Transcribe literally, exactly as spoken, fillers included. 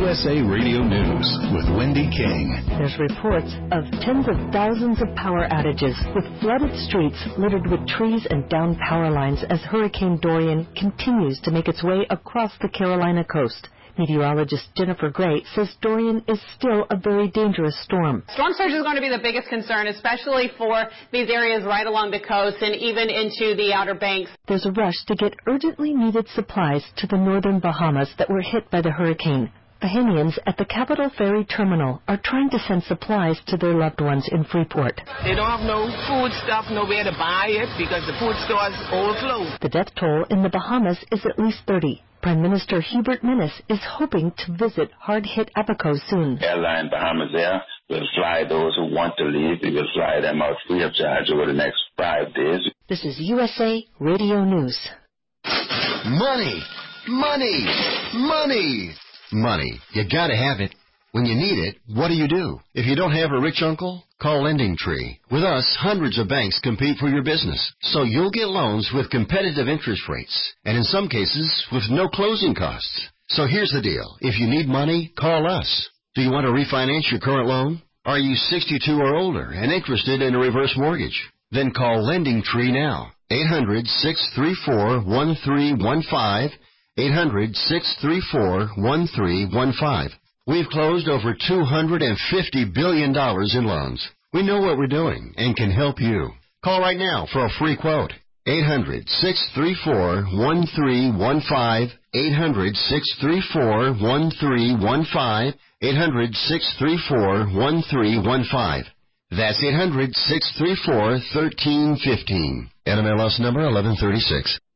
S A Radio News with Wendy King. There's reports of tens of thousands of power outages with flooded streets littered with trees and downed power lines as Hurricane Dorian continues to make its way across the Carolina coast. Meteorologist Jennifer Gray says Dorian is still a very dangerous storm. Storm surge is going to be the biggest concern, especially for these areas right along the coast and even into the Outer Banks. There's a rush to get urgently needed supplies to the northern Bahamas that were hit by the hurricane. Bahamians at the Capital Ferry Terminal are trying to send supplies to their loved ones in Freeport. They don't have no food stuff, nowhere to buy it because the food stores all closed. The death toll in the Bahamas is at least thirty. Prime Minister Hubert Minnis is hoping to visit hard-hit Abaco soon. Airline Bahamas Air will fly those who want to leave. We will fly them out free of charge over the next five days. This is U S A Radio News. Money! Money! Money! Money. You gotta have it. When you need it, what do you do? If you don't have a rich uncle, call LendingTree. With us, hundreds of banks compete for your business, so you'll get loans with competitive interest rates, and in some cases, with no closing costs. So here's the deal. If you need money, call us. Do you want to refinance your current loan? Are you sixty-two or older and interested in a reverse mortgage? Then call LendingTree now. eight hundred, six three four, one three one five. eight hundred, six three four, one three one five. We've closed over two hundred fifty billion dollars in loans. We know what we're doing and can help you. Call right now for a free quote. eight hundred, six three four, one three one five. eight hundred, six three four, one three one five. eight hundred, six three four, one three one five. That's eight hundred, six three four, one three one five. N M L S number eleven thirty-six.